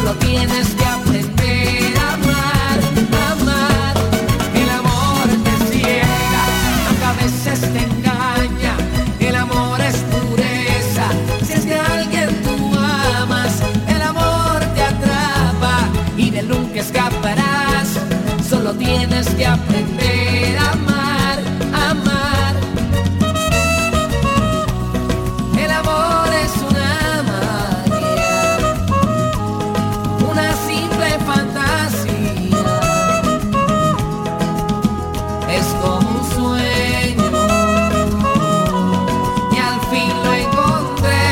Solo tienes que aprender a amar, amar. El amor te ciega, aunque a veces te engaña. El amor es pureza. Si es que a alguien tú amas, el amor te atrapa y de él nunca escaparás. Solo tienes que aprender a amar, amar. El amor es una magia, una simple fantasía. Es como un sueño y al fin lo encontré.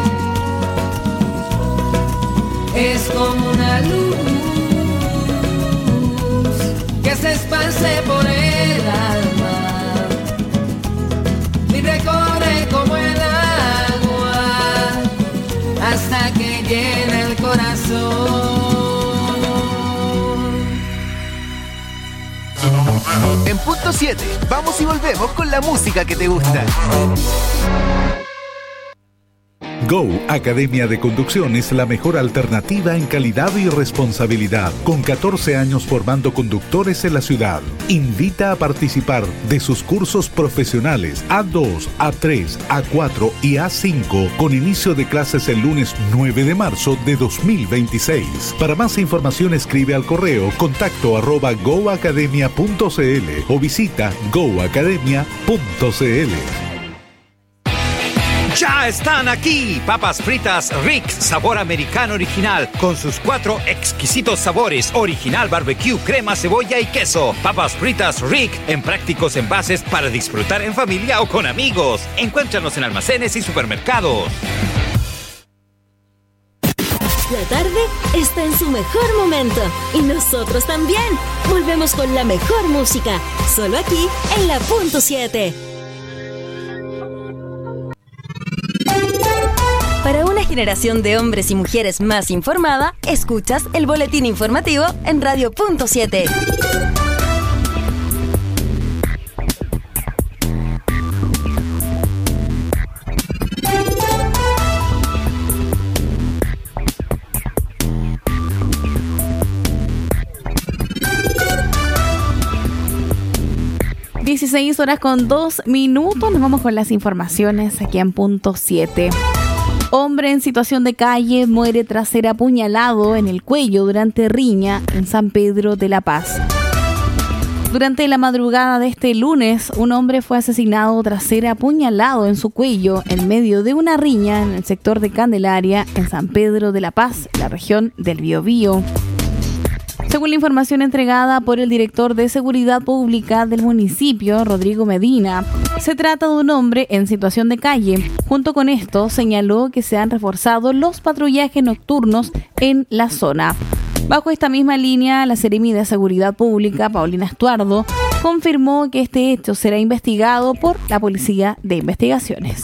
Es como una luz que se esparce por el alma y recorre como el agua hasta que llena el corazón. En punto 7, vamos y volvemos con la música que te gusta. Go Academia de Conducción es la mejor alternativa en calidad y responsabilidad, con 14 años formando conductores en la ciudad. Invita a participar de sus cursos profesionales A2, A3, A4 y A5, con inicio de clases el lunes 9 de marzo de 2026. Para más información escribe al correo contacto@goacademia.cl o visita goacademia.cl. ¡Ya están aquí! Papas fritas Rick, sabor americano original, con sus 4 exquisitos sabores: original, barbecue, crema, cebolla y queso. Papas fritas Rick, en prácticos envases para disfrutar en familia o con amigos. Encuéntranos en almacenes y supermercados. La tarde está en su mejor momento y nosotros también. Volvemos con la mejor música, solo aquí en la punto 7. Para una generación de hombres y mujeres más informada, escuchas el boletín informativo en Radio Punto 7. (16:02). Nos vamos con las informaciones aquí en punto 7. Hombre en situación de calle muere tras ser apuñalado en el cuello durante riña en San Pedro de la Paz. Durante la madrugada de este lunes, un hombre fue asesinado tras ser apuñalado en su cuello en medio de una riña en el sector de Candelaria, en San Pedro de la Paz, la región del Biobío. Según la información entregada por el director de Seguridad Pública del municipio, Rodrigo Medina, se trata de un hombre en situación de calle. Junto con esto, señaló que se han reforzado los patrullajes nocturnos en la zona. Bajo esta misma línea, la Seremi de Seguridad Pública, Paulina Estuardo, confirmó que este hecho será investigado por la Policía de Investigaciones.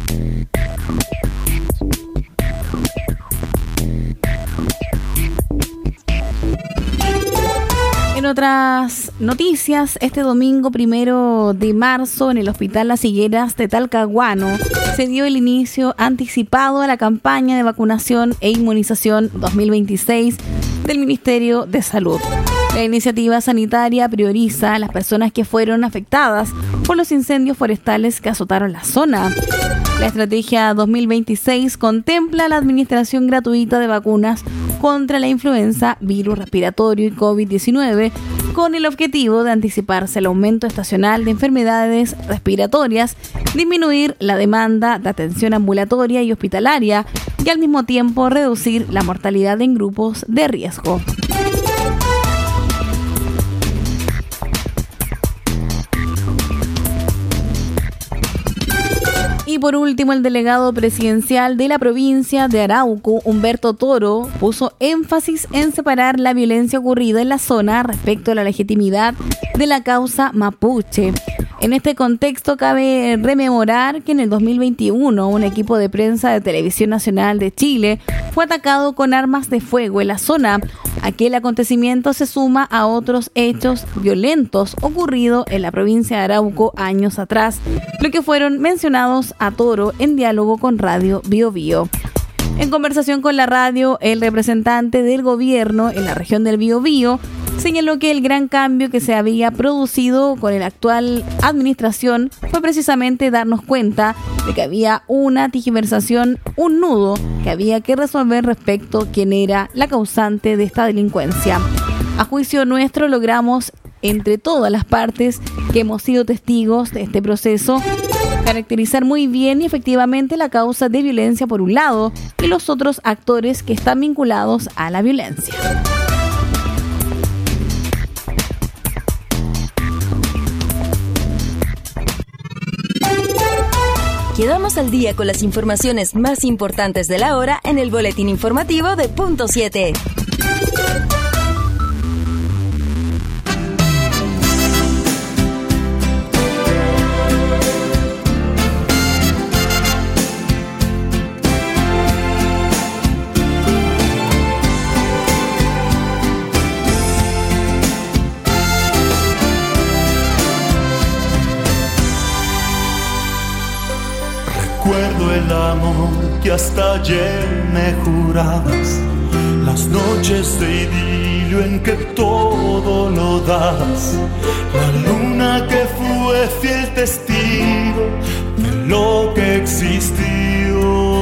En otras noticias, este domingo 1 de marzo en el Hospital Las Higueras de Talcahuano se dio el inicio anticipado a la campaña de vacunación e inmunización 2026 del Ministerio de Salud. La iniciativa sanitaria prioriza a las personas que fueron afectadas por los incendios forestales que azotaron la zona. La estrategia 2026 contempla la administración gratuita de vacunas contra la influenza, virus respiratorio y COVID-19, con el objetivo de anticiparse el aumento estacional de enfermedades respiratorias, disminuir la demanda de atención ambulatoria y hospitalaria y al mismo tiempo reducir la mortalidad en grupos de riesgo. Y por último, el delegado presidencial de la provincia de Arauco, Humberto Toro, puso énfasis en separar la violencia ocurrida en la zona respecto a la legitimidad de la causa mapuche. En este contexto cabe rememorar que en el 2021 un equipo de prensa de Televisión Nacional de Chile fue atacado con armas de fuego en la zona. Aquel acontecimiento se suma a otros hechos violentos ocurridos en la provincia de Arauco años atrás, lo que fueron mencionados a Toro en diálogo con Radio Biobío. En conversación con la radio, el representante del gobierno en la región del Biobío señaló que el gran cambio que se había producido con la actual administración fue precisamente darnos cuenta de que había una tergiversación, un nudo que había que resolver respecto a quién era la causante de esta delincuencia. A juicio nuestro, logramos, entre todas las partes que hemos sido testigos de este proceso, caracterizar muy bien y efectivamente la causa de violencia por un lado y los otros actores que están vinculados a la violencia. Quedamos al día con las informaciones más importantes de la hora en el boletín informativo de Punto 7. Recuerdo el amor que hasta ayer me jurabas, las noches de idilio en que todo lo das, la luna que fue fiel testigo de lo que existió.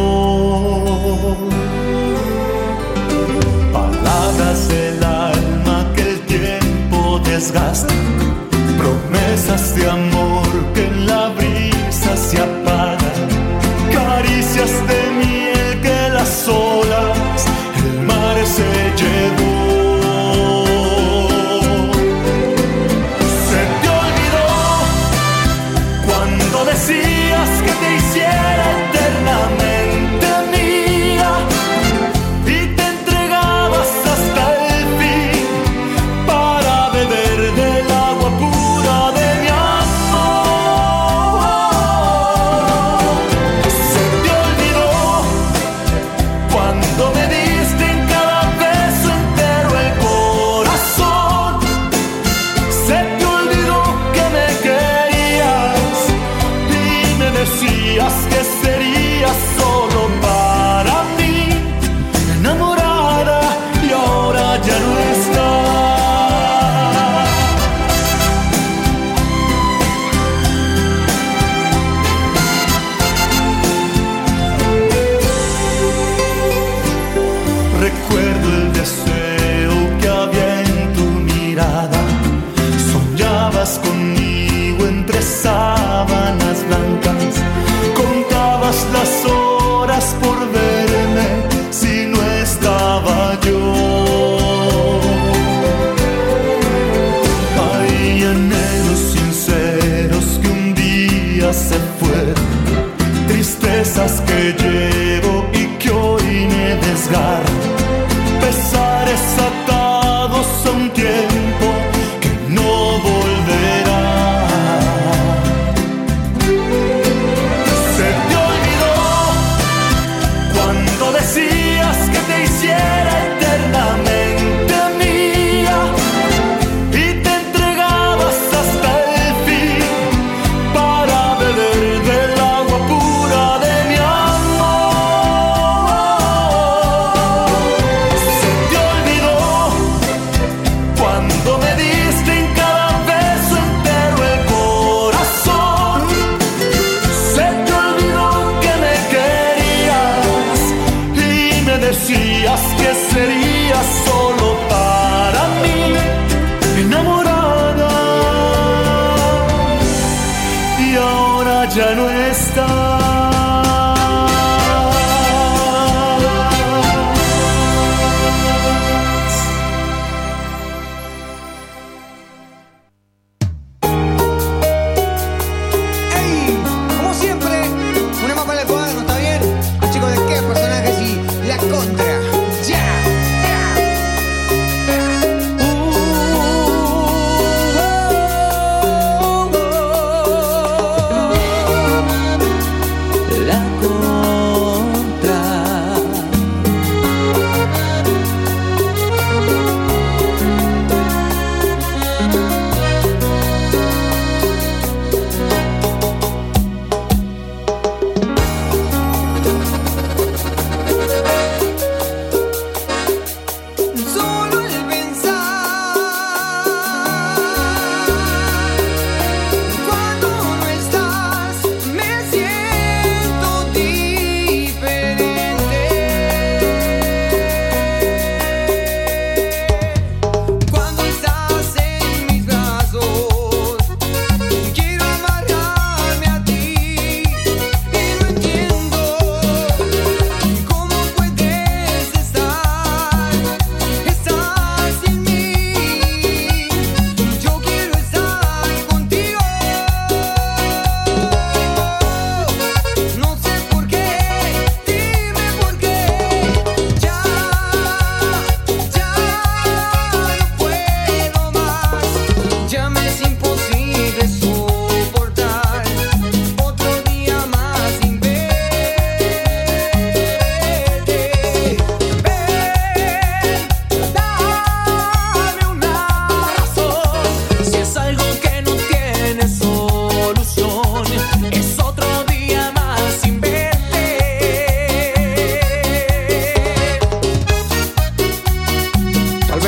Palabras del alma que el tiempo desgasta, promesas de amor que en la brisa se apagan, caricias de miel que las olas, el mar se llevó. Se te olvidó cuando decías que te hiciera eternamente mía y te entregabas hasta el fin para beber del agua pura de mi amor. Se te olvidó cuando me diste en cada beso entero el corazón. Se te olvidó que me querías y me decías que serías solo para mí, enamorada, y ahora ya no estás. Recuerdo el deseo que había en tu mirada, soñabas conmigo entre sábanas blancas, contabas las horas por verme si no estaba yo. Hay anhelos sinceros que un día se fueron, tristezas que llevo y que hoy me desgarran, pesares atados a un tiempo que no volverá. Se te olvidó cuando decías que te hiciera eternamente mía y te entregabas hasta el fin para beber del agua pura de mi amor. Se te olvidó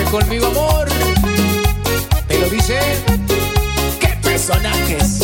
conmigo, amor. Te lo dice. ¡Qué personajes!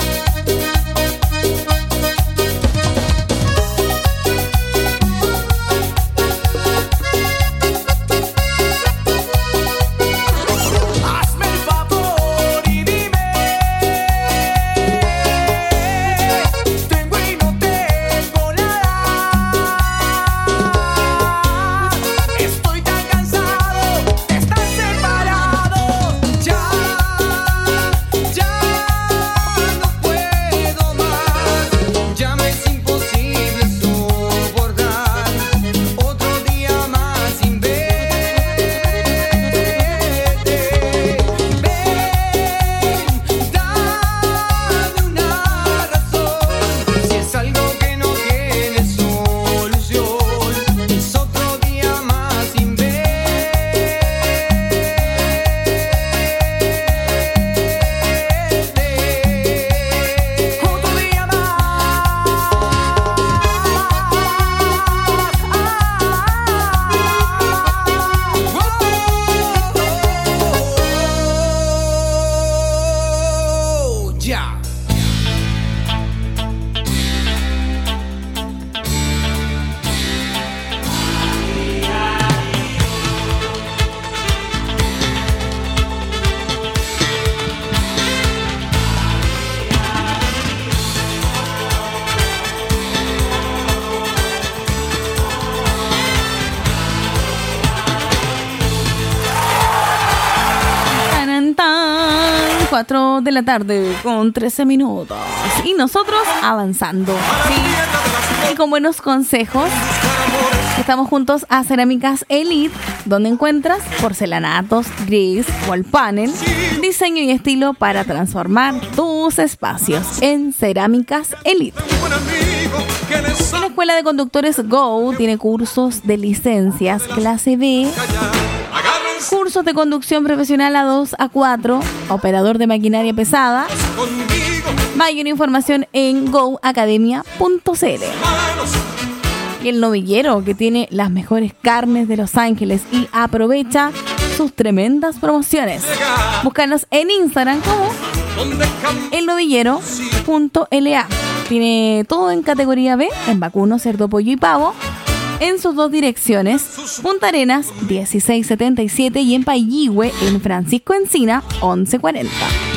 De la tarde con 13 minutos y nosotros avanzando, ¿sí? Y con buenos consejos. Estamos juntos a Cerámicas Elite, donde encuentras porcelanatos, gris, wall panel, diseño y estilo para transformar tus espacios en Cerámicas Elite. La Escuela de Conductores Go tiene cursos de licencias clase B, cursos de conducción profesional A2, A4, operador de maquinaria pesada. Mayor información en goacademia.cl. Y el novillero, que tiene las mejores carnes de Los Ángeles y aprovecha sus tremendas promociones. Búscanos en Instagram como elnovillero.la. Tiene todo en categoría B, en vacuno, cerdo, pollo y pavo, en sus dos direcciones, Punta Arenas 1677 y en Payihue, en Francisco Encina 1140.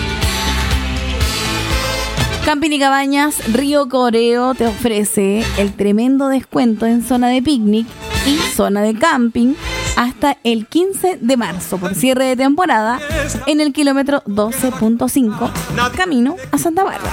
Camping y Cabañas Río Coreo te ofrece el tremendo descuento en zona de picnic y zona de camping hasta el 15 de marzo por cierre de temporada en el kilómetro 12.5 camino a Santa Bárbara.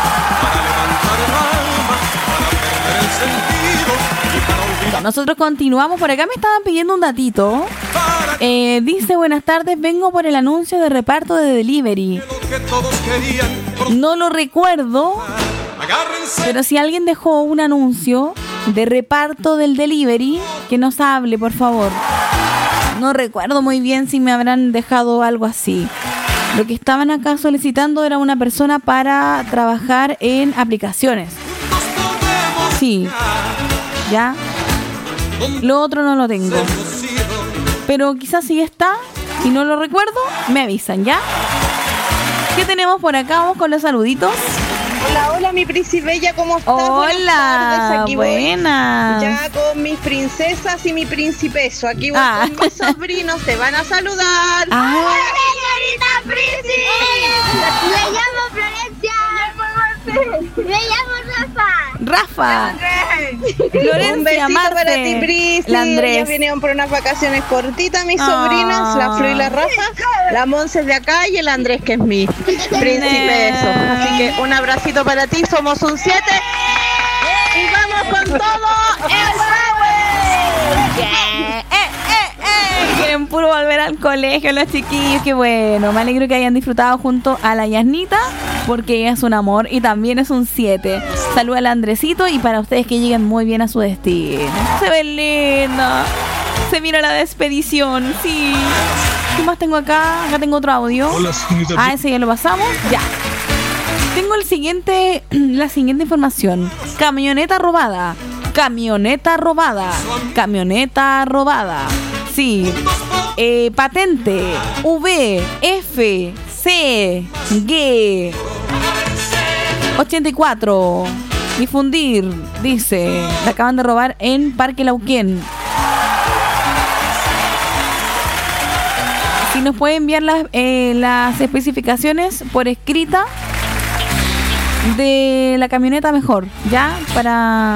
Nosotros continuamos. Por acá me estaban pidiendo un datito. Dice: buenas tardes, vengo por el anuncio de reparto de delivery. No lo recuerdo, pero si alguien dejó un anuncio de reparto del delivery, que nos hable, por favor. No recuerdo muy bien si me habrán dejado algo así. Lo que estaban acá solicitando era una persona para trabajar en aplicaciones. Sí, ya. Lo otro no lo tengo, pero quizás si está, si no lo recuerdo, me avisan, ¿ya? ¿Qué tenemos por acá? Vamos con los saluditos. Hola, hola, mi Princibella, ¿cómo estás? Hola, aquí buenas. Ya con mis princesas y mi principeso. Aquí voy con mis sobrinos, te van a saludar. ¡Hola, señorita Princi! Me llamo Florencia. Me llamo Rafa. Florencia, un besito Marce, para ti, Pris. la Andrés. Ya vinieron por unas vacaciones cortitas mis sobrinas, la Flo y la Rafa. La Monse es de acá y el Andrés, que es mi príncipe. Eso. Así que un abracito para ti. Somos un 7 y vamos con todo el power. Quieren puro volver al colegio los chiquillos. Qué bueno. Me alegro que hayan disfrutado junto a la Yasnita, porque ella es un amor y también es un 7. Saluda al Andresito y para ustedes que lleguen muy bien a su destino. Se ve linda. Se mira la despedición. Sí. ¿Qué más tengo acá? Acá tengo otro audio. Hola, señorita. Ah, ese ya lo pasamos. Ya. Tengo la siguiente información. Camioneta robada. Camioneta robada. Camioneta robada. Sí. Patente VFCG 84. Difundir, dice. La acaban de robar en Parque Lauquén. Si nos puede enviar las especificaciones por escrita de la camioneta, mejor, ¿ya? Para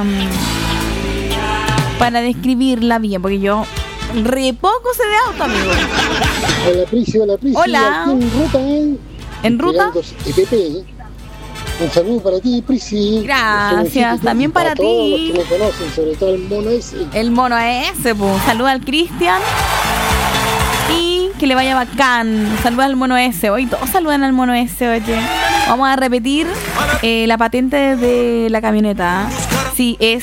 describirla bien, porque yo re poco sé de auto, amigo. Hola, Prisi, hola, Prisi. Hola. Aquí en ruta, ¿En ruta? EPP. Un saludo para ti, Prisi. Gracias, también para ti. Todos los que me conocen, sobre todo el mono ese. El mono ese, pues. Saluda al Cristian. Y que le vaya bacán. Saluda al mono ese. Hoy todos saludan al mono ese, oye. Vamos a repetir la patente de la camioneta. Sí, es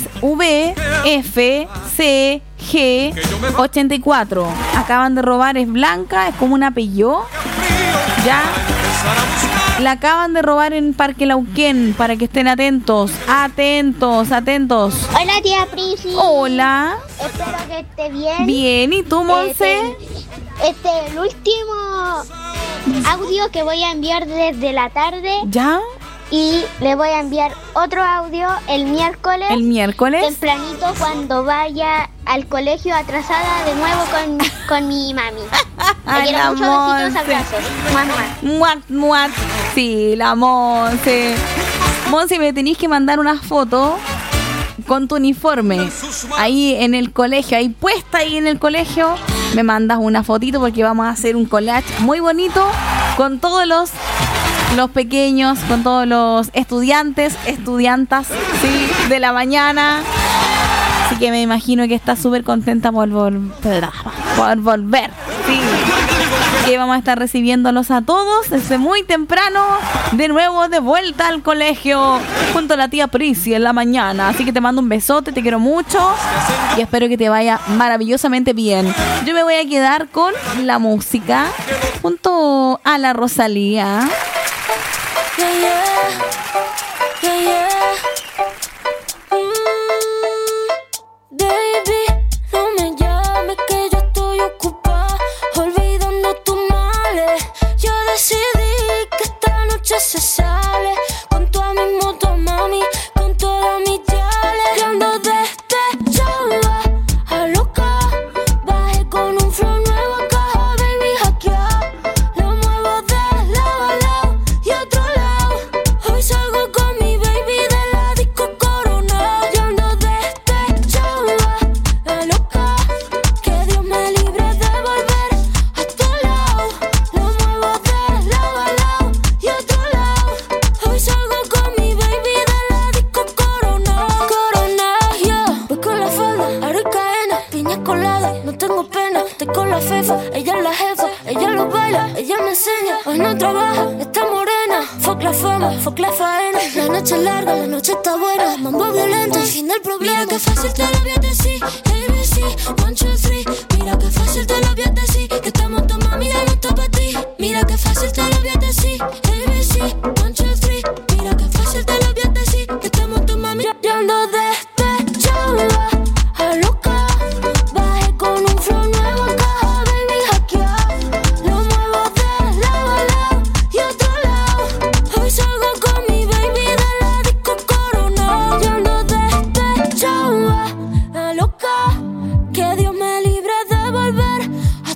VFCG 84. Acaban de robar, es blanca, es como una Peugeot. Ya. La acaban de robar en Parque Lauquén, para que estén atentos. Atentos. Hola, tía Prisi. Hola. Espero que esté bien. Bien, ¿y tú, Monse? El último audio que voy a enviar desde la tarde. ¿Ya? Y le voy a enviar otro audio el miércoles. ¿El miércoles? Tempranito, cuando vaya al colegio, atrasada de nuevo con mi mami. Te quiero mucho, besitos, abrazos. Muat. Sí, la Monse. Monse, me tenéis que mandar una foto con tu uniforme ahí en el colegio, ahí puesta ahí en el colegio. Me mandas una fotito porque vamos a hacer un collage muy bonito con todos los pequeños, con todos los estudiantas, sí, de la mañana. Así que me imagino que está súper contenta por volver. Sí. Que vamos a estar recibiéndolos a todos desde muy temprano, de nuevo de vuelta al colegio, junto a la tía Prisi en la mañana. Así que te mando un besote, te quiero mucho y espero que te vaya maravillosamente bien. Yo me voy a quedar con la música junto a la Rosalía. Baby, no me llames que yo estoy ocupada, olvidando tus males. Yo decidí que esta noche se sale con toda mi moto, mami, con todas mis chales. Yo ando despechada, a loca, bajé con un flow nuevo acá, baby, hackeado. Lo muevo de lado a lado y otro lado. Hoy salgo con mi baby de la disco Corona. Yo ando despechada, la loca, que Dios me libre de volver a tu lado. Lo muevo de lado a lado y otro lado. Hoy salgo con mi baby de la disco Corona. Corona, yeah. Voy con la falda, aro y cadena, piña colada, no tengo pena. Estoy con la fefa, ella es la jefa, ella lo baila, ella me enseña. Hoy no trabaja, está morena. Fuck la fama, fuck la faena. La noche es larga, la noche está buena. Mambo violento, el fin del problema. Mira que fácil te lo voy a decir, ABC, 1, 2, 3. Mira que fácil te lo voy a decir, que estamos tu mami, ya no está para ti. Mira que fácil te lo voy a decir, ABC, 1, 2, 3. Mira que fácil te lo voy a decir, que estamos tu mami. Yo ando despechada, a loca, bajé con un flow nuevo acá, baby, hackeado. Lo muevo de lado a lado y otro lado. Hoy salgo con mi baby de la disco Corona. Yo ando despechada, la loca, que Dios me libre de volver a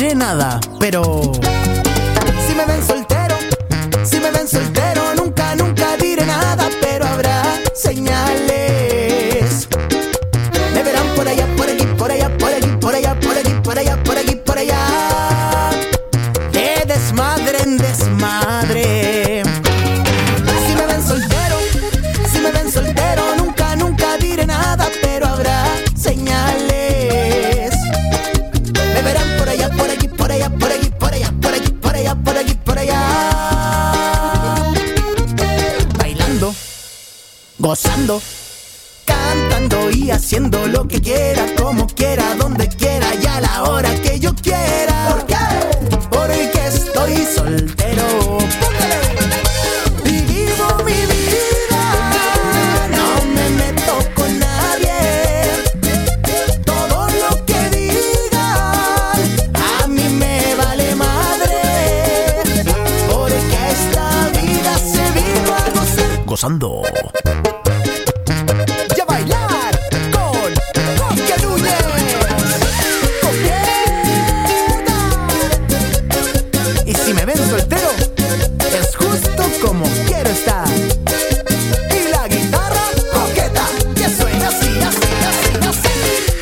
diré nada, pero si me ven soltero, nunca, nunca diré nada, pero habrá señales. Me verán por allá, por allí, por allá, por allí, por allá, por allí, por allá, por allí, por allá, de desmadre en desmadre. Si me ven soltero, nunca, nunca diré nada, pero habrá señales. Me verán por allá, por allí, por allá, por allí, por allá, por allí, por allá, por allí, por allá, bailando, gozando, cantando y haciendo lo que quiera, como quiera, donde quiera y a la hora que yo quiera. ¿Por qué? Porque estoy soltero. ¡Póngale! Y vivo mi vida, no me meto con nadie. Todo lo que digan a mí me vale madre, porque esta vida se vino a gozar. Gozando. Y a bailar con Coque Núñez. Y si me ven soltero, es justo como quiero estar. Y la guitarra coqueta, que suena así, así, así, así.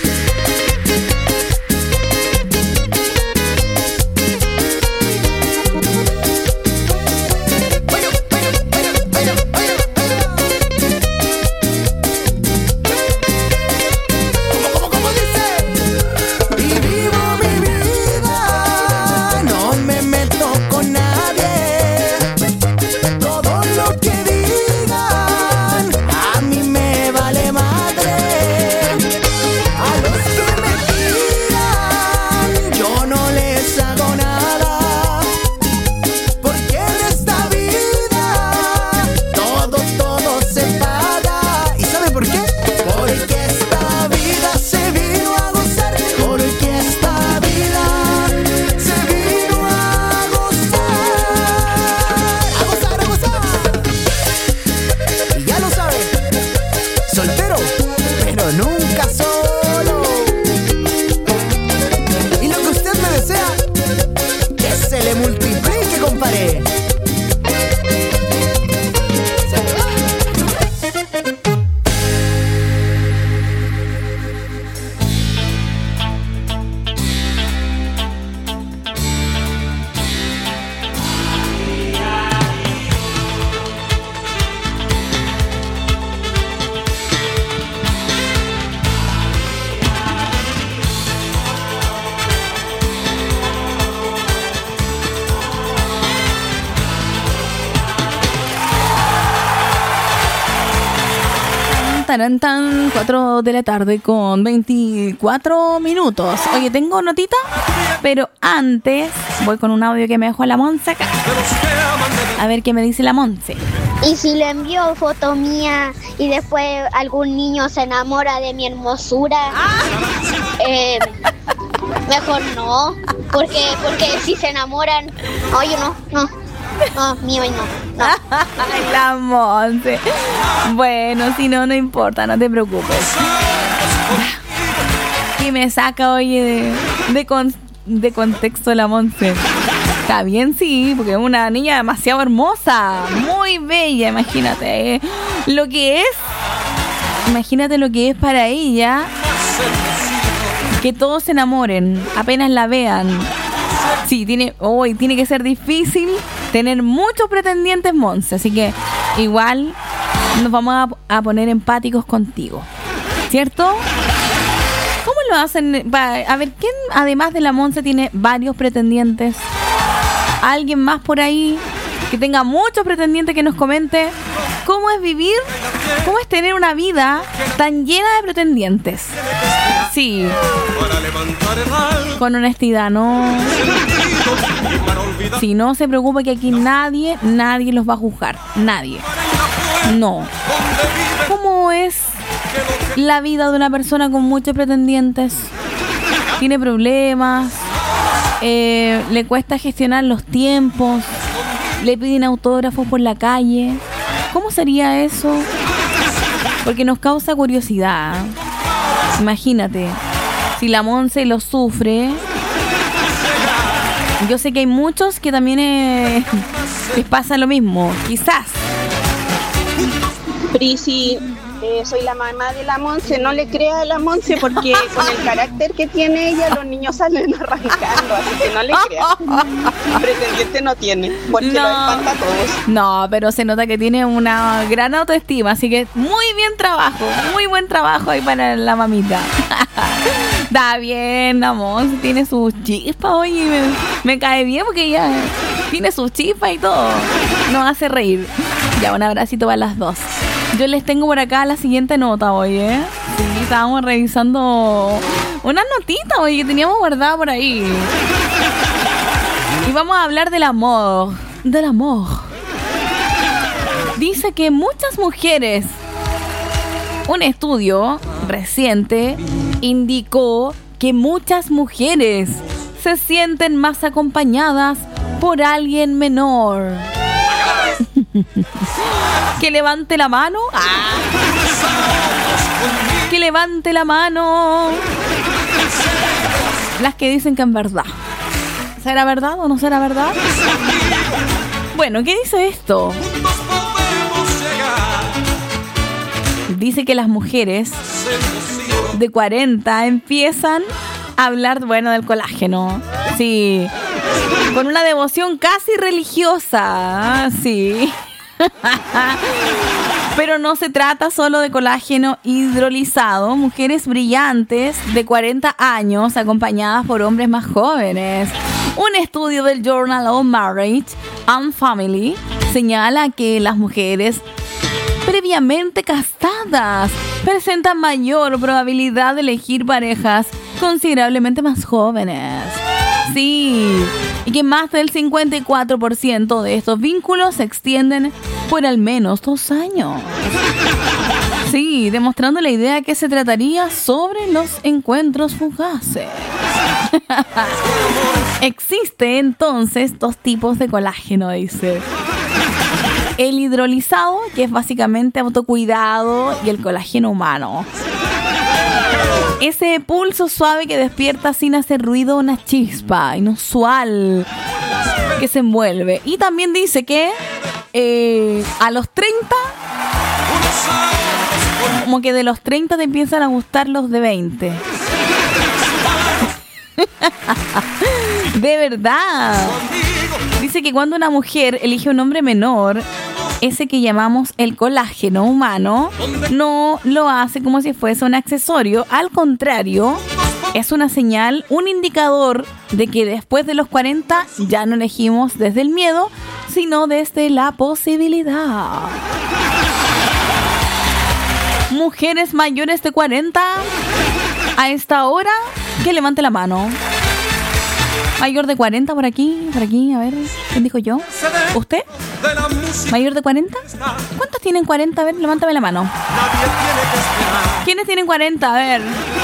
¿Cómo dice? Y vivo mi vida, no me meto con nadie. Todo lo que digan a mí me vale madre. A los que me tiran yo no les hago nada, porque en esta vida todo se paga. ¿Y sabe por qué? Porque esta vida se vino a gozar, porque esta vida se vino a gozar, a gozar. Y ya lo sabe, soltero, pero nunca solo. Y lo que usted me desea, que se le multiplique, compadre. Tan 4 de la tarde con 24 minutos. Oye, tengo notita, pero antes voy con un audio que me dejó la Monse acá. A ver qué me dice la Monse. Y si le envío foto mía y después algún niño se enamora de mi hermosura, mejor no, porque si se enamoran, oye, no, mío y no. Ay, la Monse. Bueno, si no importa, no te preocupes. Y me saca, oye, de contexto la Monse. Está bien, sí, porque es una niña demasiado hermosa, muy bella, imagínate lo que es. Imagínate lo que es para ella que todos se enamoren, apenas la vean. Sí, tiene que ser difícil tener muchos pretendientes, Monse, así que igual nos vamos a poner empáticos contigo, ¿cierto? ¿Cómo lo hacen? A ver, ¿quién además de la Monse tiene varios pretendientes? ¿Alguien más por ahí que tenga muchos pretendientes que nos comente cómo es vivir, cómo es tener una vida tan llena de pretendientes? Sí, con honestidad, ¿no? Si no se preocupe que aquí nadie los va a juzgar, nadie. No. ¿Cómo es la vida de una persona con muchos pretendientes? ¿Tiene problemas? ¿Le cuesta gestionar los tiempos? ¿Le piden autógrafos por la calle? ¿Cómo sería eso? Porque nos causa curiosidad. Imagínate, si la Monse lo sufre, Yo sé que hay muchos que también les pasa lo mismo, quizás. Prisi, soy la mamá de la Monse, no le crea a la Monse porque con el carácter que tiene ella los niños salen arrancando, así que no le crea. Pretendiente no tiene, porque lo espanta a todos. No, pero se nota que tiene una gran autoestima, así que muy buen trabajo ahí para la mamita. Está bien, la Monse tiene sus chispas, oye, me cae bien porque ella tiene sus chispas y todo. Nos hace reír. Ya, un abracito para las dos. Yo les tengo por acá la siguiente nota, oye. Sí, estábamos revisando unas notitas, oye, que teníamos guardadas por ahí. Y vamos a hablar del amor. Del amor. Dice que muchas mujeres, un estudio reciente indicó que muchas mujeres se sienten más acompañadas por alguien menor. Que levante la mano. Que levante la mano. Las que dicen que en verdad. ¿Será verdad o no será verdad? Bueno, ¿qué dice esto? Dice que las mujeres de 40 empiezan a hablar, bueno, del colágeno. Sí. Con una devoción casi religiosa. Sí. Pero no se trata solo de colágeno hidrolizado. Mujeres brillantes de 40 años acompañadas por hombres más jóvenes. Un estudio del Journal of Marriage and Family señala que las mujeres previamente casadas presentan mayor probabilidad de elegir parejas considerablemente más jóvenes. Sí, y que más del 54% de estos vínculos se extienden por al menos 2 años. Sí, demostrando la idea que se trataría sobre los encuentros fugaces. Existe entonces 2 tipos de colágeno, dice. El hidrolizado, que es básicamente autocuidado, y el colágeno humano. Ese pulso suave que despierta sin hacer ruido una chispa inusual que se envuelve. Y también dice que a los 30, como que de los 30 te empiezan a gustar los de 20. De verdad. Dice que cuando una mujer elige un hombre menor, ese que llamamos el colágeno humano, no lo hace como si fuese un accesorio. Al contrario, es una señal, un indicador de que después de los 40 ya no elegimos desde el miedo, sino desde la posibilidad. Mujeres mayores de 40 a esta hora, que levante la mano. Mayor de 40 por aquí, a ver, ¿quién dijo yo? ¿Usted? ¿Mayor de 40? ¿Cuántos tienen 40? A ver, levántame la mano. ¿Quiénes tienen 40? A ver.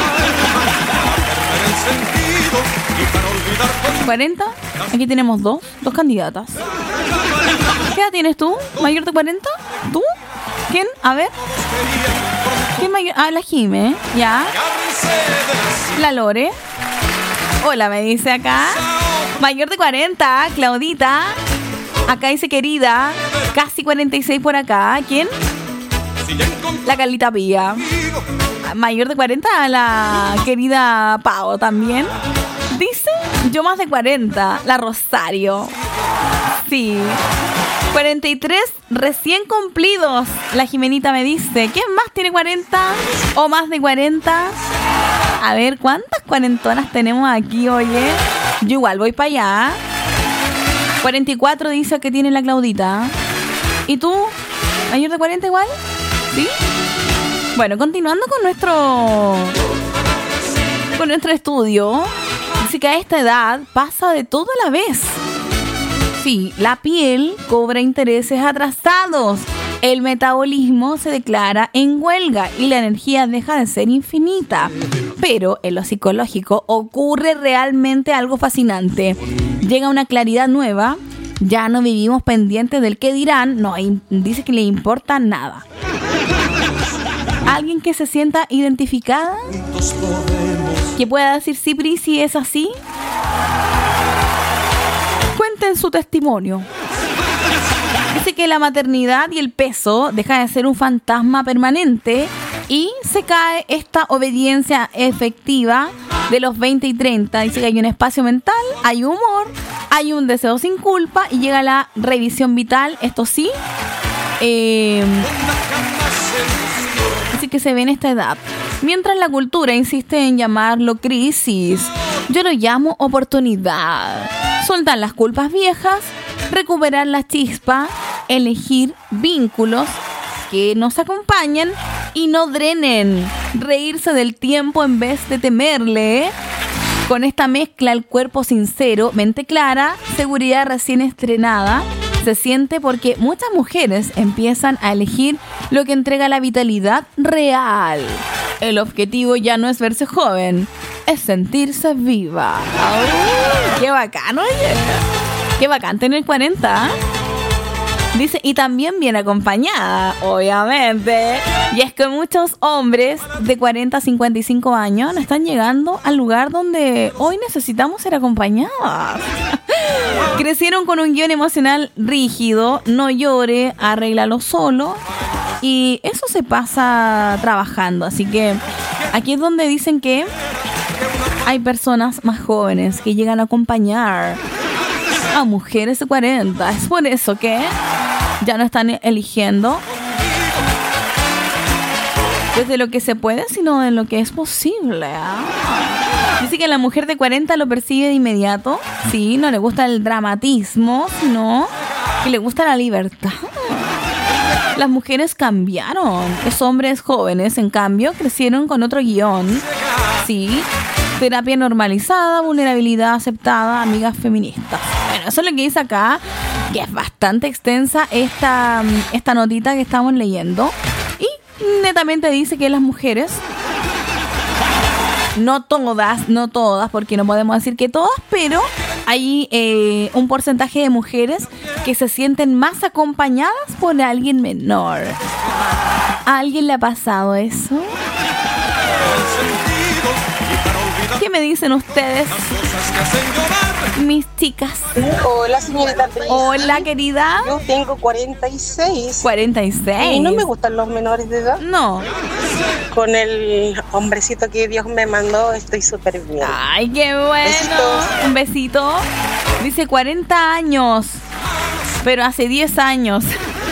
¿40? Aquí tenemos dos candidatas. ¿Qué edad tienes tú? ¿Mayor de 40? ¿Tú? ¿Quién? A ver. ¿Quién mayor? Ah, la Jime, ya. La Lore. Hola, me dice acá. Mayor de 40, Claudita. Acá dice querida. Casi 46 por acá. ¿Quién? La Carlita Pía. Mayor de 40, la querida Pao también. Dice yo más de 40, la Rosario. Sí. 43 recién cumplidos. La Jimenita me dice. ¿Quién más tiene 40 o más de 40? A ver, ¿cuántas cuarentonas tenemos aquí, oye? Yo igual voy para allá. 44 dice que tiene la Claudita. ¿Y tú? ¿Mayor de 40 igual? ¿Sí? Bueno, continuando con nuestro estudio. Dice que a esta edad pasa de todo a la vez. Sí, la piel cobra intereses atrasados. El metabolismo se declara en huelga y la energía deja de ser infinita. Pero en lo psicológico ocurre realmente algo fascinante. Llega una claridad nueva. Ya no vivimos pendientes del qué dirán. No, dice que le importa nada. ¿Alguien que se sienta identificada? ¿Que pueda decir sí, Pri, si es así? Cuenten su testimonio. Dice que la maternidad y el peso deja de ser un fantasma permanente y se cae esta obediencia efectiva de los 20 y 30. Dice que hay un espacio mental, hay humor, hay un deseo sin culpa y llega la revisión vital. Esto sí, así que se ve en esta edad. Mientras la cultura insiste en llamarlo crisis, yo lo llamo oportunidad. Soltar las culpas viejas, recuperar la chispa, elegir vínculos que nos acompañen y no drenen, reírse del tiempo en vez de temerle. Con esta mezcla, el cuerpo sincero, mente clara, seguridad recién estrenada, se siente porque muchas mujeres empiezan a elegir lo que entrega la vitalidad real. El objetivo ya no es verse joven, es sentirse viva. ¡Ay, qué bacano! Oye, qué bacán tener 40, ¿eh? Dice, y también bien acompañada, obviamente. Y es que muchos hombres de 40 a 55 años no están llegando al lugar donde hoy necesitamos ser acompañadas. Crecieron con un guión emocional rígido, no llore, arréglalo solo. Y eso se pasa trabajando. Así que aquí es donde dicen que hay personas más jóvenes que llegan a acompañar a mujeres de 40. Es por eso que ya no están eligiendo desde lo que se puede, sino de lo que es posible. Dice que la mujer de 40 lo percibe de inmediato. Sí, no le gusta el dramatismo, sino que le gusta la libertad. Las mujeres cambiaron. Los hombres jóvenes, en cambio, crecieron con otro guión. Sí, terapia normalizada, vulnerabilidad aceptada, amigas feministas. Bueno, eso es lo que dice acá, que es bastante extensa esta notita que estamos leyendo. Y netamente dice que las mujeres, no todas, porque no podemos decir que todas, pero hay un porcentaje de mujeres que se sienten más acompañadas por alguien menor. ¿A alguien le ha pasado eso? ¿Qué me dicen ustedes, mis chicas? Hola, señorita Pris. Hola, querida. Yo tengo 46. 46. Y no me gustan los menores de edad. No. Con el hombrecito que Dios me mandó estoy súper bien. Ay, qué bueno. Besitos. Un besito. Dice 40 años, pero hace 10 años.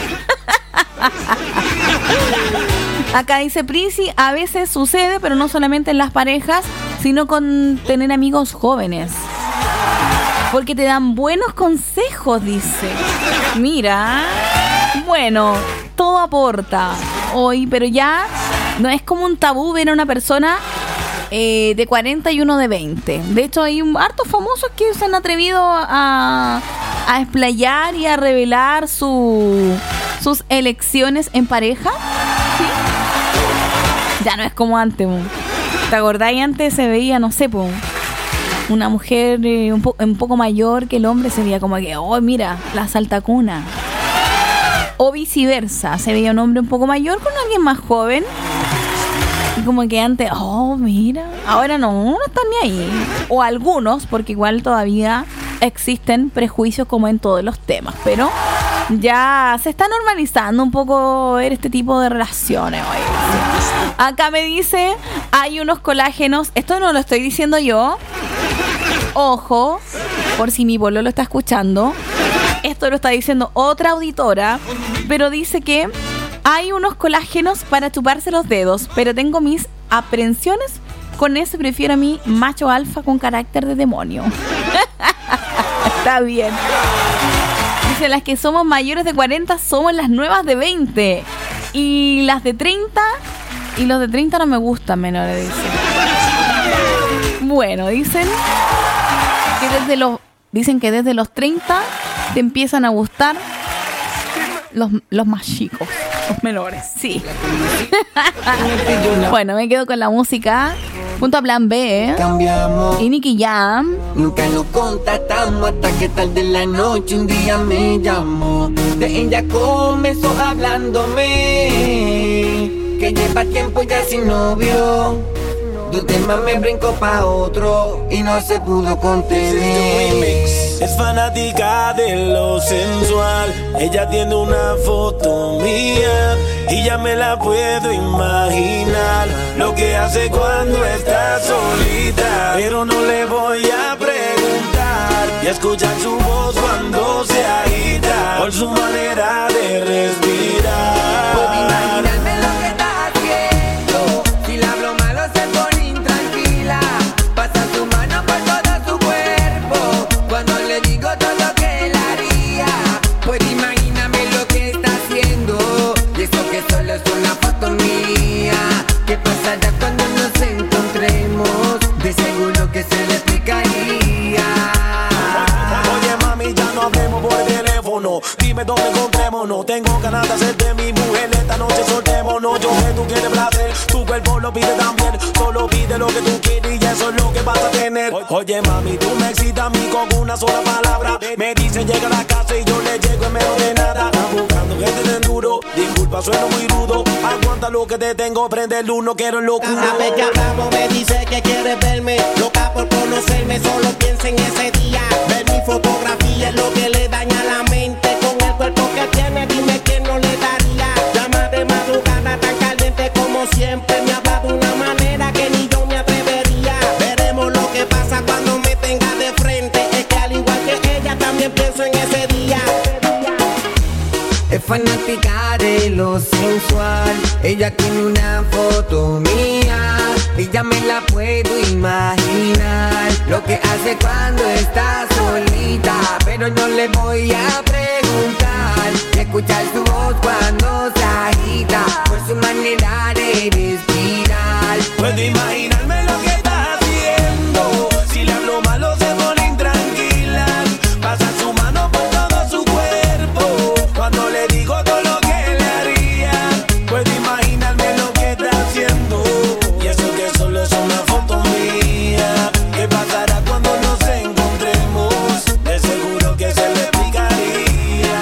Acá dice Prisi, a veces sucede, pero no solamente en las parejas, sino con tener amigos jóvenes. Porque te dan buenos consejos, dice. Mira, bueno, todo aporta hoy, pero ya no es como un tabú ver a una persona de 40 y uno de 20. De hecho, hay hartos famosos que se han atrevido a explayar y a revelar sus elecciones en pareja. ¿Sí? Ya no es como antes. ¿Te acordás? Antes se veía, no sé, una mujer un poco mayor que el hombre, se veía como que, oh, mira, la saltacuna. O viceversa, se veía un hombre un poco mayor con alguien más joven. Y como que antes, oh, mira. Ahora no están ni ahí. O algunos, porque igual todavía existen prejuicios como en todos los temas. Pero ya se está normalizando un poco ver este tipo de relaciones hoy. Acá me dice, hay unos colágenos. Esto no lo estoy diciendo yo. Ojo, por si mi bololo lo está escuchando. Esto lo está diciendo otra auditora. Pero dice que hay unos colágenos para chuparse los dedos, pero tengo mis aprensiones con eso. Prefiero a mi macho alfa con carácter de demonio. Está bien. Dice, las que somos mayores de 40 somos las nuevas de 20. Y las de 30... Y los de 30 no me gustan menores, dicen. Bueno, dicen que desde los 30 te empiezan a gustar los más chicos, los menores, sí. Bueno, me quedo con la música. Junto a Plan B, y Nicky Jam. Nunca nos contactamos hasta que tarde en la noche un día me llamó. De ella comenzó hablándome que lleva tiempo ya sin novio. De un tema me brincó pa' otro y no se pudo contener. Es fanática de lo sensual. Ella tiene una foto mía y ya me la puedo imaginar. Lo que hace cuando está solita, pero no le voy a preguntar. Y escuchar su voz cuando se agita, por su manera de respirar. Puedo imaginarme lo que está haciendo. Si le hablo malo se pone intranquila. Pasa su mano por todo su cuerpo cuando le digo todo lo que él haría. Puedo imaginarme lo que está haciendo. Y eso que solo es una foto mía. ¿Qué pasará cuando nos encontremos? De seguro que se le explicaría. Oye mami, ya no hablemos por teléfono. Dime dónde encontrémonos. Tengo ganas de hacerte mi mujer. Esta noche soltémonos. Yo sé tú quieres placer, tu cuerpo lo pide también. Solo pide lo que tú quieres y eso es lo que vas a tener. Oye mami, tú me excitas a mí con una sola palabra. Me dicen llega a la casa y yo le llego en menos de nada. Estás buscando gente de enduro. Disculpa, sueno muy rudo. Aguanta lo que te tengo, prende el luz, no quiero el locuro. Cada vez que hablamos me dice que quiere verme. Loca por conocerme, solo piensa en ese día. Ver mi fotografía es lo que le daña la mente. Con el cuerpo que tiene, dime quién no le daría. Llama de madrugada tan caliente como siempre. Me habla de una manera que ni yo me atrevería. Veremos lo que pasa cuando me tenga de frente. Es que al igual que ella también pienso en ese día. Es fanática de lo sensual. Ella tiene una foto mía y ya me la puedo imaginar. Lo que hace cuando está solita, pero no le voy a preguntar. Y escuchar su voz cuando se agita, por su manera de respirar. Puedo imaginarme lo que está haciendo. Si le hablo malo se pone intranquila. Pasa su mano por todo su cuerpo cuando le digo todo lo que le haría. Puedo imaginarme lo que está haciendo. Y eso que solo es una foto mía. ¿Qué pasará cuando nos encontremos? De seguro que se le explicaría.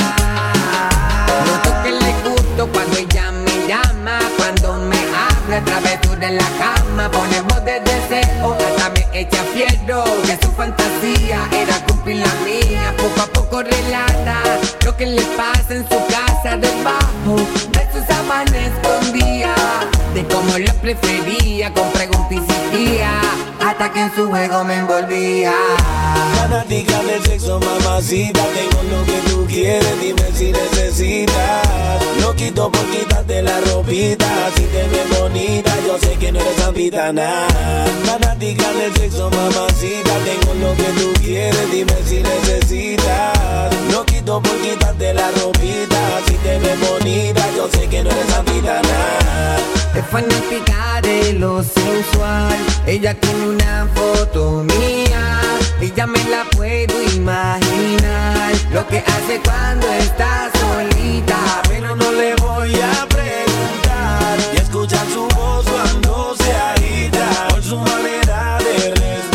Noto que le gusto cuando ella me llama, cuando me habla, travesura en la cama. Ponemos de deseo, hasta me echa fierro. Que su fantasía era cumplir la mía. Poco a poco relata lo que le pasa en su casa, debajo de sus sábanas escondía. De cómo lo prefería, con preguntas insistía, hasta que en su juego me envolvía. Fanática del sexo, mamacita. Tengo lo que tú quieres, dime si necesitas. No quito por quitarte la ropita. Si te ves bonita, yo sé que no eres santitana. Fanática del sexo, mamacita. Tengo lo que tú quieres, dime si necesitas. No quito por quitarte la ropita. Si te ves bonita, yo sé que no eres santitana. Es fanática de lo sensual. Ella tiene una foto mía y ya me la puedo imaginar. Lo que hace cuando está solita, pero no le voy a preguntar. Y escuchar su voz cuando se agita, por su manera de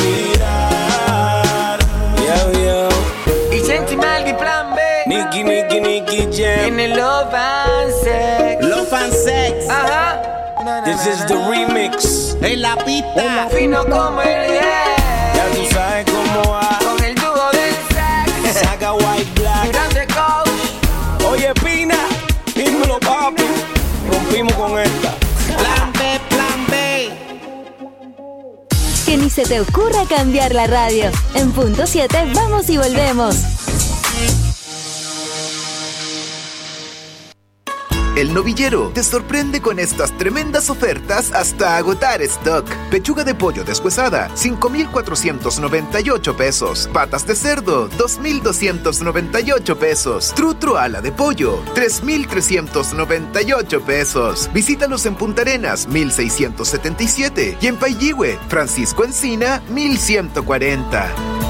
respirar. Y Sentimental y Plan B. Nicky Jam. En el Love and Sex. Love and Sex. Ajá. This is the remix. En la pista. Fino como el ya tú sabes cómo va. con el dúo del sex. Saca White Black. Grande coach. Oye, Pina, dímelo, papi. Rompimos con esta. Plan B, plan B. Que ni se te ocurra cambiar la radio. En punto 7 vamos y volvemos. El Novillero te sorprende con estas tremendas ofertas hasta agotar stock. Pechuga de pollo deshuesada, 5,498 pesos. Patas de cerdo, 2,298 pesos. Trutru ala de pollo, 3,398 pesos. Visítalos en Punta Arenas, 1,677. Y en Pailihue, Francisco Encina, 1,140.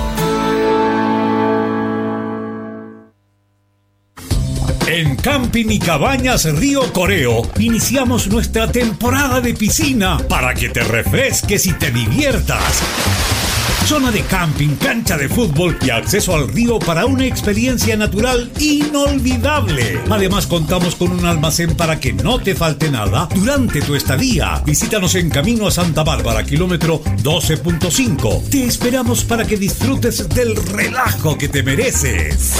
En Camping y Cabañas Río Coreo iniciamos nuestra temporada de piscina para que te refresques y te diviertas. Zona de camping, cancha de fútbol y acceso al río para una experiencia natural inolvidable. Además, contamos con un almacén para que no te falte nada durante tu estadía. Visítanos en Camino a Santa Bárbara, kilómetro 12.5. Te esperamos para que disfrutes del relajo que te mereces.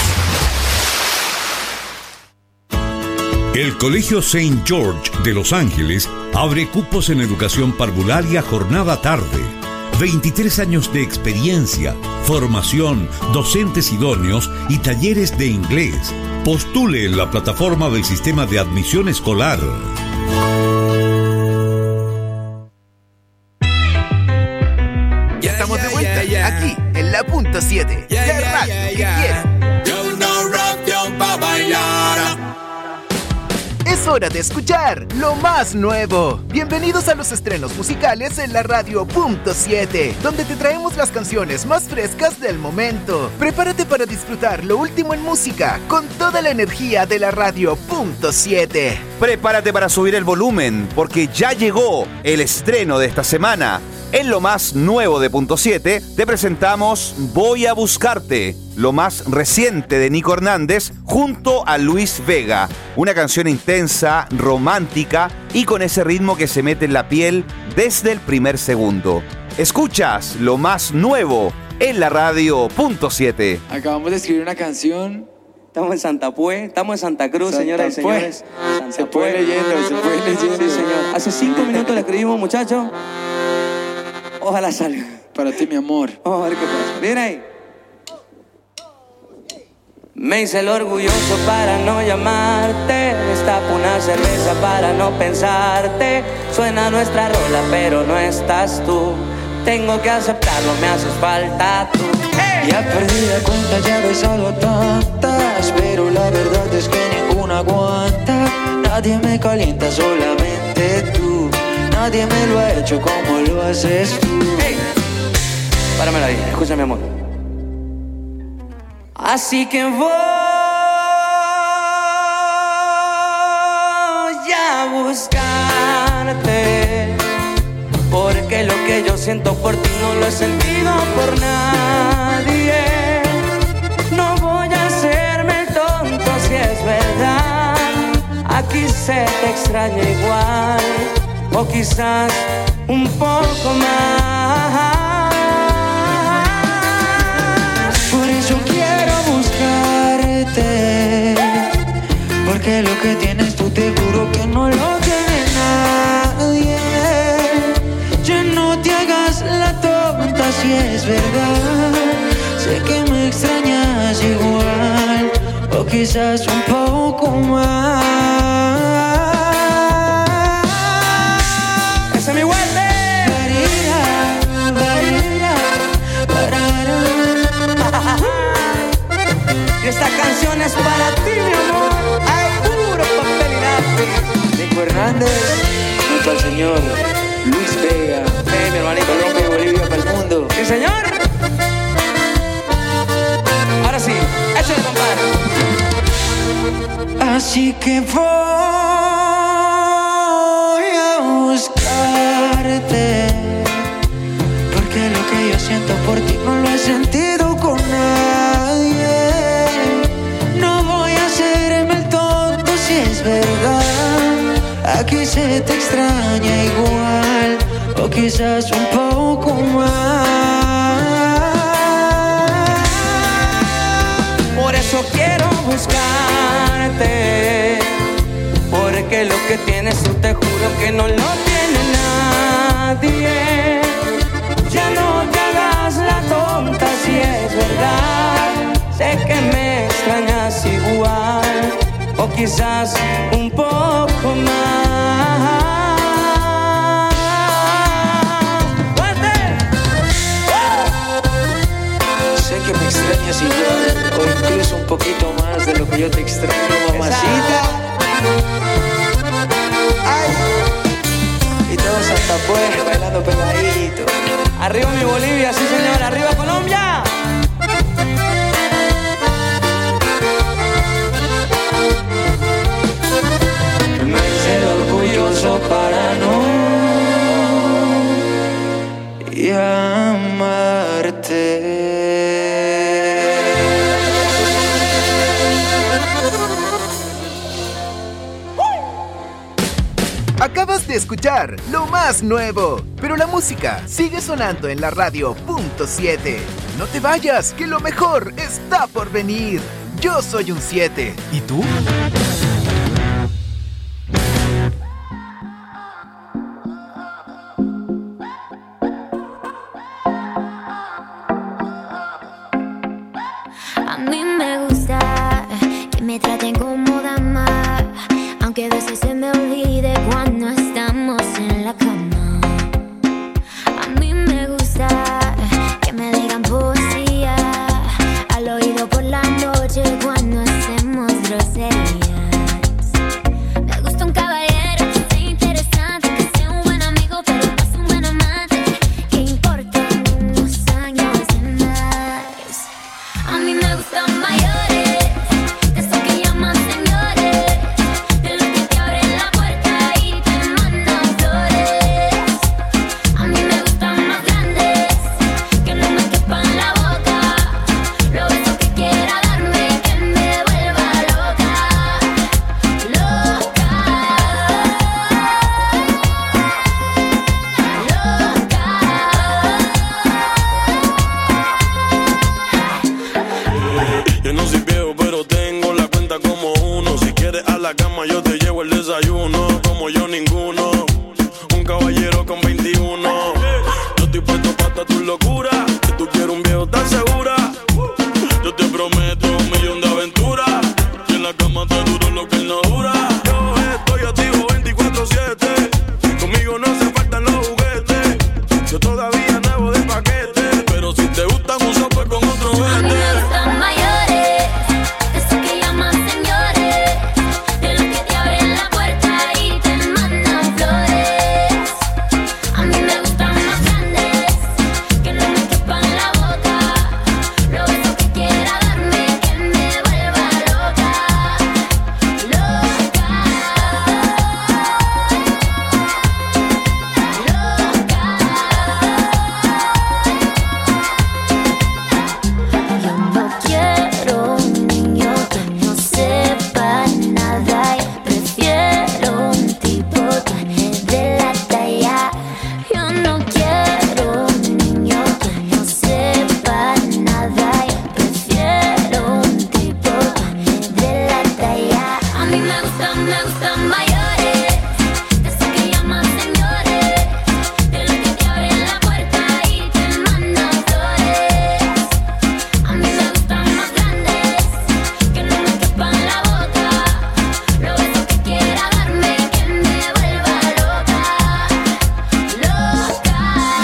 El Colegio St. George de Los Ángeles abre cupos en educación parvularia jornada tarde. 23 años de experiencia, formación, docentes idóneos y talleres de inglés. Postule en la plataforma del Sistema de Admisión Escolar. Ya estamos de vuelta, aquí, en la punto 7. La radio que quieres. Yo no rap pa' bailar. Es hora de escuchar lo más nuevo. Bienvenidos a los estrenos musicales en la radio punto 7, donde te traemos las canciones más frescas del momento. Prepárate para disfrutar lo último en música con toda la energía de la radio punto 7. Prepárate para subir el volumen, porque ya llegó el estreno de esta semana. En lo más nuevo de punto 7 te presentamos Voy a buscarte, lo más reciente de Nico Hernández junto a Luis Vega. Una canción intensa, romántica y con ese ritmo que se mete en la piel desde el primer segundo. Escuchas lo más nuevo en la radio punto 7. Acabamos de escribir una canción. Estamos en Santa Pue, estamos en Santa Cruz, señoras y señores. Se fue leyendo. Sí, señor. Hace 5 minutos la escribimos, muchachos. Ojalá salga. Para ti, mi amor. Vamos a ver qué pasa. Viene ahí. Me hice el orgulloso para no llamarte. Destapo una cerveza para no pensarte. Suena nuestra rola, pero no estás tú. Tengo que aceptarlo, me haces falta tú. ¡Hey! Ya perdí la cuenta, ya he besado a tantas, pero la verdad es que ninguna aguanta. Nadie me calienta, solamente tú. Nadie me lo ha hecho como lo haces tú. Hey, páramela ahí, escúchame, amor. Así que voy a buscarte, porque lo que yo siento por ti no lo he sentido por nadie. No voy a hacerme el tonto si es verdad. Aquí se te extraña igual, o quizás un poco más. Por eso quiero buscarte, porque lo que tienes tú te juro que no lo tiene nadie. Ya no te hagas la tonta si es verdad. Sé que me extrañas igual, o quizás un poco más. Y esta canción es para ti, mi amor. Ay, puro papel y lápiz. Nico Hernández, junto al señor Luis Vega. Hey, mi hermanito. Colombia y Bolivia para el mundo. Sí, señor. Ahora sí, échale, compadre. Así que voy a buscarte, porque lo que yo siento por ti no lo he sentido con nadie. Es verdad, aquí se te extraña igual, o quizás un poco más. Por eso quiero buscarte, porque lo que tienes tú te juro que no lo tiene nadie. Ya no te hagas la tonta si es verdad. Sé que me extrañas igual, o quizás un poco más. ¡Fuerte! Sé que me extrañas igual, o incluso un poquito más de lo que yo te extraño, mamacita. ¡Ay! Y todo Santa Pue bailando pegadito. Arriba mi Bolivia, sí señor, arriba Colombia. Orgulloso para no llamarte. Acabas de escuchar lo más nuevo, pero la música sigue sonando en la radio .7. No te vayas, que lo mejor está por venir. Yo soy un 7. ¿Y tú? A mí me gusta que me traten como dama, aunque a veces se me olvide cuando estamos en la cama. A mí me gusta que me digan poesía al oído por la noche cuando hacemos groserías. Me gusta un caballero que sea interesante, que sea un buen amigo pero no es un buen amante, que importan unos años de más. A mí me gustan mayores, de esos que llaman señores, de los que te abren la puerta y te mandan flores. A mí me gustan más grandes, que no me quepan la boca, los besos que quiera darme, que me vuelva loca, loca, Yo no soy viejo, pero tengo la cuenta como uno. Si quieres a la cama, yo te llevo el desayuno. Como yo, ninguno. Un caballero con 21. Yo estoy puesto para tu locura. Si tú quieres un viejo, ¿estás segura? Yo te prometo 1.000.000 de aventuras. Y en la cama te duro lo que él no dura. Yo estoy activo 24/7. Conmigo no se faltan los juguetes. Yo todavía nuevo de paquete. Pero si te gustan un software con otro a mí me vete. gustan mayores, de esos que llaman señores, de los que te abren la puerta y te mandan flores. A mí me gustan más grandes, que no me quepan la boca, los besos que quiera darme, que me vuelva loca, loca, Yo no quiero un niño que no sepa nada y prefiero un tipo que me dé la talla. Yo no quiero un niño que no sepa nada y prefiero un tipo que me dé la talla. A mí me gustan mayores, de esos que llaman señores, de los que te abren la puerta y te mandan flores. A mí me gustan más grandes, que no me quepan la boca, los besos que quiera darme, que me vuelva loca, loca,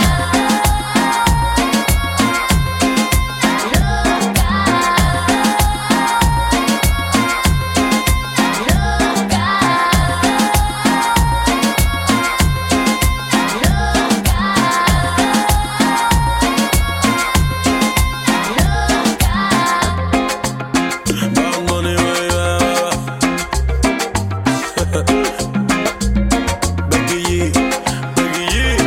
Bad Bunny, baby. Becky G, Becky G.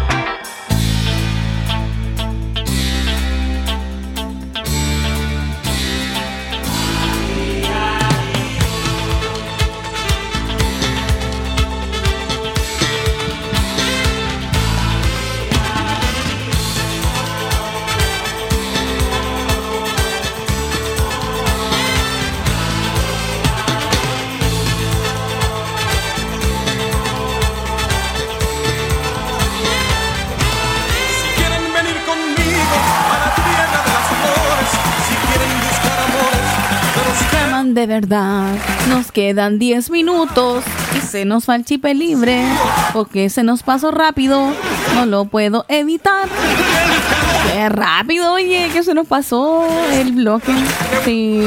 Si quieren venir conmigo a la tierra de las flores, si quieren buscar amores, pero si Llaman de verdad. Nos quedan 10 minutos y se nos va el chipe libre porque se nos pasó rápido. No lo puedo evitar. Qué rápido, oye, que se nos pasó el bloque. Sí.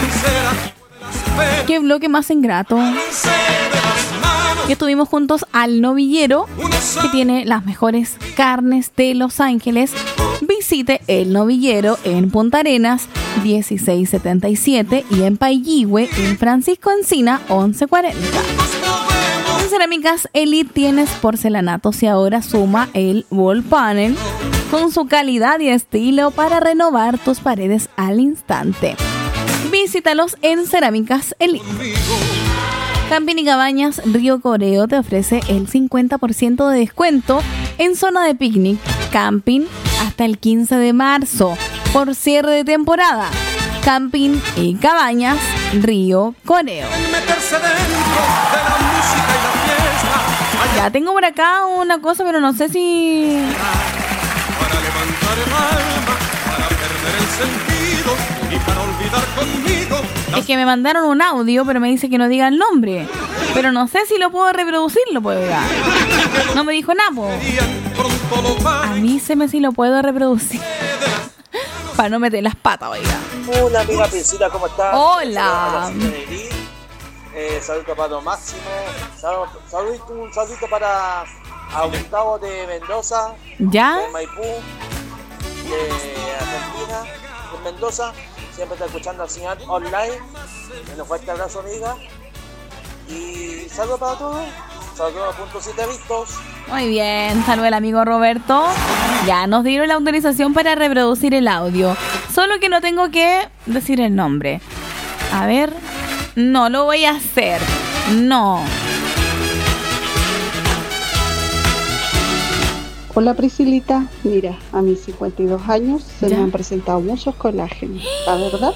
Qué bloque más ingrato. Que estuvimos juntos al Novillero, que tiene las mejores carnes de Los Ángeles. Visite el Novillero en Punta Arenas 1677 y en Pailligüe en Francisco Encina 1140. En Cerámicas Elite tienes porcelanatos y ahora suma el wall panel con su calidad y estilo para renovar tus paredes al instante. Visítalos en Cerámicas Elite. Camping y Cabañas Río Coreo te ofrece el 50% de descuento en zona de picnic, camping hasta el 15 de marzo por cierre de temporada. Camping y Cabañas Río Coreo. Ya tengo por acá una cosa, pero no sé si... Para levantar el alma, para perder el sentido y para olvidar conmigo. Es que me mandaron un audio, pero me dice que no diga el nombre. Pero no sé si lo puedo reproducir, lo puedo dar. No me dijo nada, po. Avíseme si lo puedo reproducir. Para no meter las patas, oiga. Hola, amiga Priscila, ¿cómo estás? Hola. Saludos para Don Máximo. Un saludito para Gustavo de Mendoza. ¿Ya? De Maipú, de Argentina, de Mendoza. Siempre está escuchando al señor online. Un fuerte abrazo, amiga. Y saludos para todos. Saludos a .7 vistos. Muy bien, saludos al amigo Roberto. Ya nos dieron la autorización para reproducir el audio. Solo que no tengo que decir el nombre. A ver. No lo voy a hacer. No. Hola Priscilita, mira, a mis 52 años se me han presentado muchos colágenos, la verdad.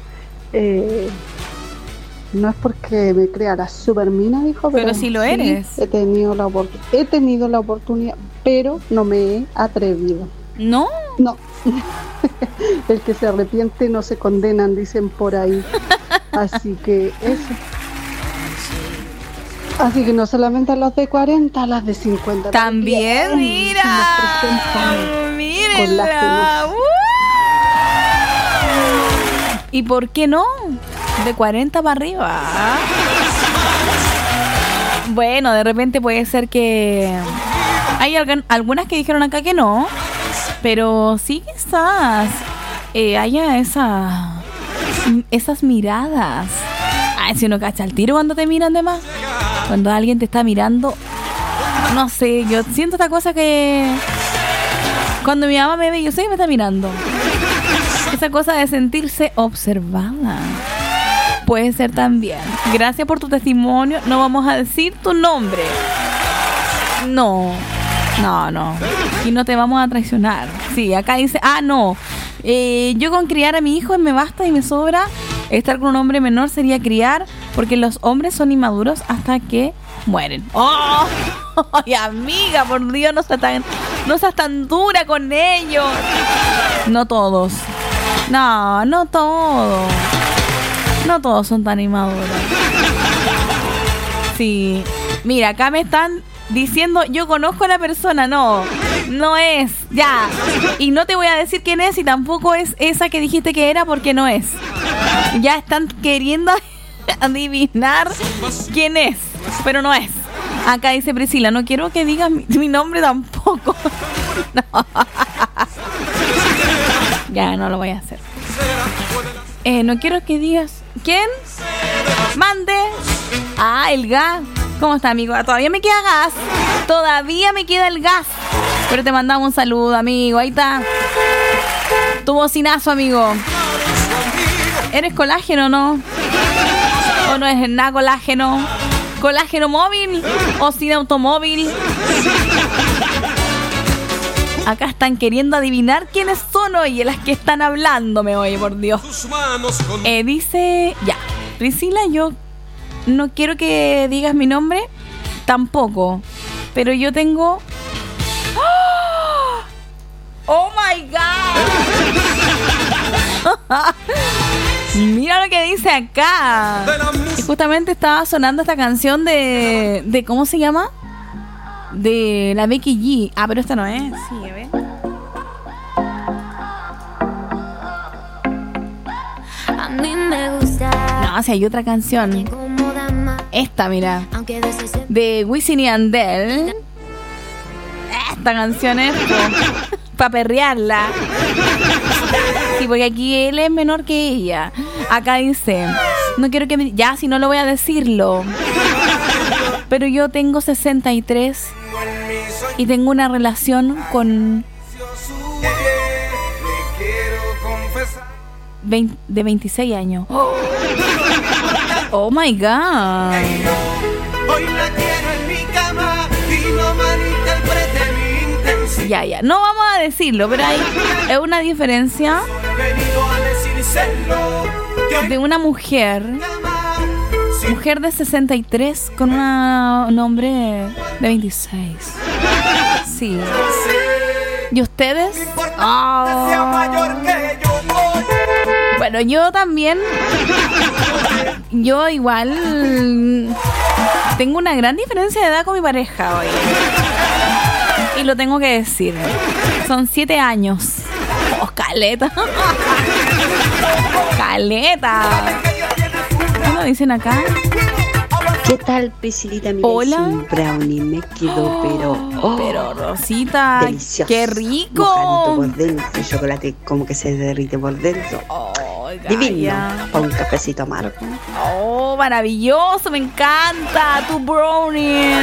No es porque me crea la supermina, dijo, pero si lo eres. He tenido la oportunidad, pero no me he atrevido. ¿No? No. El que se arrepiente no se condenan, dicen por ahí. Así que eso. Así que no solamente a los de 40, a las de 50. También, mira. Mírala. ¿Y por qué no? De 40 para arriba. Bueno, de repente puede ser que... Hay algunas que dijeron acá que no. Pero sí quizás haya esas miradas. Ay, si uno cacha el tiro cuando te miran de más. Cuando alguien te está mirando. No sé, yo siento esta cosa que... Cuando mi mamá me ve, yo sé que me está mirando. Esa cosa de sentirse observada. Puede ser también. Gracias por tu testimonio. No vamos a decir tu nombre. No. Y no te vamos a traicionar. Sí, acá dice, no. Yo con criar a mi hijo me basta y me sobra. Estar con un hombre menor sería criar, porque los hombres son inmaduros hasta que mueren. ¡Oh! ¡Ay, amiga! Por Dios, no seas tan dura con ellos. No todos. No todos. No todos son tan inmaduros. Sí. Mira, acá me están diciendo, yo conozco a la persona. No es. Ya. Y no te voy a decir quién es y tampoco es esa que dijiste que era, porque no es. Ya están queriendo adivinar quién es, pero no es. Acá dice Priscila, no quiero que digas mi nombre tampoco. No. Ya, no lo voy a hacer. No quiero que digas. ¿Quién? Mande. El gas. ¿Cómo está, amigo? Todavía me queda gas. Todavía me queda el gas. Pero te mandamos un saludo, amigo. Ahí está. Tu bocinazo, amigo. ¿Eres colágeno o no? ¿O no es nada colágeno? ¿Colágeno móvil o sin automóvil? Acá están queriendo adivinar quiénes son hoy, las que están hablándome hoy, por Dios. Dice, ya, Priscila, yo no quiero que digas mi nombre, tampoco, pero yo tengo... ¡Oh, my God! Mira lo que dice acá. Y justamente estaba sonando esta canción de ¿cómo se llama? De la Becky G. Pero esta no es. Sí, a ver. A mí me gusta. No, si hay otra canción. Esta, mira. De Wisin y Yandel. Esta canción es para perrearla. Sí, porque aquí él es menor que ella. Acá dice, no quiero que me... Ya, si no lo voy a decirlo. Pero yo tengo 63 y tengo una relación con... de 26 años. Oh my God. Hoy la quiero en mi cama y no malinterprete mi intención. Ya. No vamos a decirlo, pero es una diferencia de una mujer de 63 con un hombre de 26. Sí. ¿Y ustedes? Bueno, yo también. Yo igual tengo una gran diferencia de edad con mi pareja hoy. Y lo tengo que decir. Son 7 años. Oh, caleta. Caleta. ¿Qué nos dicen acá? ¿Qué tal, Priscilita? Mira, hola. Un brownie me quedó, pero Rosita, delicioso. ¡Qué rico! Mojadito por dentro, el chocolate como que se derrite por dentro. Divino, para un cafecito amargo. Oh, maravilloso, me encanta tu brownie.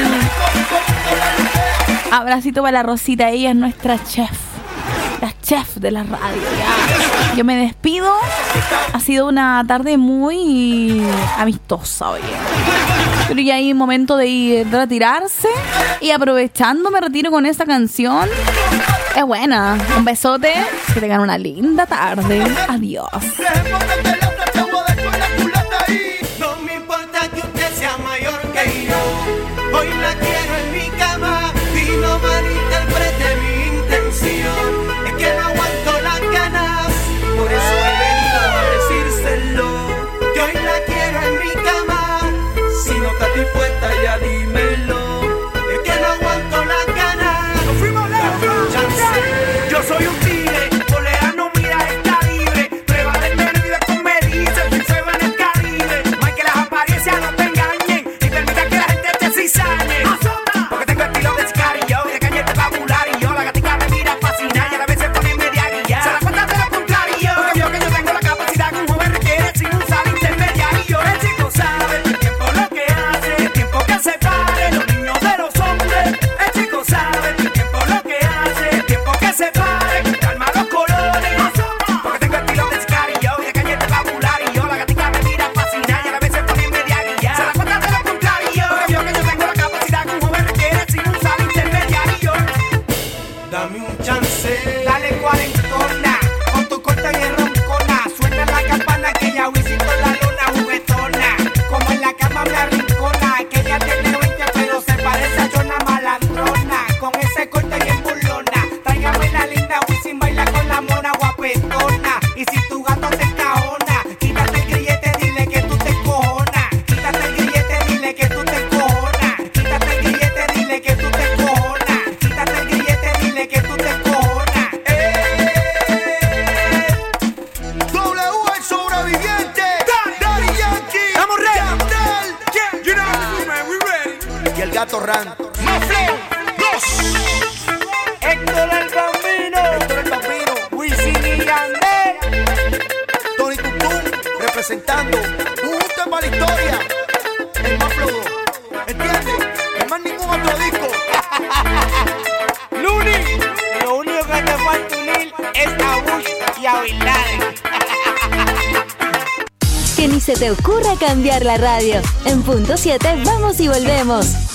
Abracito para la Rosita, ella es nuestra chef. La chef de la radio. Ya. Yo me despido. Ha sido una tarde muy amistosa hoy. Pero ya hay un momento de ir a retirarse. Y aprovechando me retiro con esta canción. Es buena. Un besote. Que tengan una linda tarde. Adiós. No me importa que usted sea mayor que yo. Hoy la quiero en mi cama y no malinterprete mi intención. Es que no aguanto las ganas, por eso he venido a decírselo. Que hoy la quiero en mi cama. Si no estás dispuesta ya dímelo. Es que no aguanto las ganas. Nos fuimos lejos. Yo soy un tigre, tolerano, mira, está libre. Prueba de tener con medidas, que se va en el Caribe. Más que las apariencias no te engañen y permita que la gente te cizañe. Porque tengo estilo de sicario y de cañete popular. Y yo, la gatica me mira fascinada y a la vez se pone media guía. Se da cuenta de lo contrario, porque vio que yo tengo la capacidad que un joven requiere sin usar intermediario. El chico sabe el tiempo lo que hace, el tiempo que separe los niños de los hombres. El chico sabe el tiempo lo que hace, el tiempo que separe, calma los colores. Porque tengo estilo de sicario y de cañete popular. Y yo, la gatica me mira fascinada y a la vez se pone media guía. Se da cuenta de lo contrario, porque vio que yo tengo la capacidad que un joven requiere sin usar intermediario. Dame un chance, dale cuarentona, con tu corta y roncona. Suena la campana que ya visito la luna juguetona. Como en la cama me arrincona, que ella tiene 20 pero se parece a Jonah malandrona. Con ese corte y en burlona, tráigame la linda Wisin, baila con la mona guapetona. Y si tu gato te encajona, quítate el grillete, dile que tú te encojonas. Quítate el grillete, dile que tú te encojonas. Quítate el grillete, dile que tú te encojonas. Quítate el grillete, dile que tú te encojonas. W el sobreviviente, Daddy Yankee, estamos ready. You know we ready. Y el gato Ran, Mafleo, Héctor el Bambino, Wisin y Yandel, Tony Tutum, representando, juntos para la historia, el Mafleo, ¿entiendes? No más ningún otro disco. Luni, lo único que te falta unir es a Bush y a Bin Laden. Que ni se te ocurra cambiar la radio. En punto 7 vamos y volvemos.